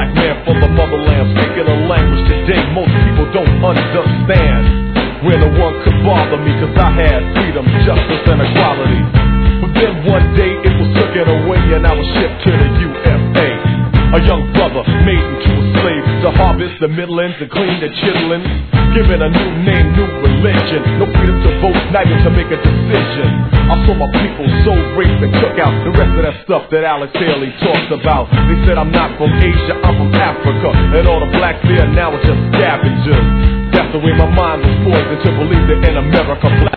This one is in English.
black man from the motherland, speaking a language today most people don't understand. Where no one could bother me, cause I had freedom, justice, and equality. But then one day it was taken away and I was shipped to the USA. A young brother made into a slave to harvest the middlings and clean the chitlins. Given a new name, new religion, no freedom to vote, not even to make a decision. I saw my people so raped and took out the rest of that stuff that Alex Haley talks about. They said I'm not from Asia, I'm from Africa, and all the blacks there now are just scavengers. That's the way my mind was forced to believe that in America black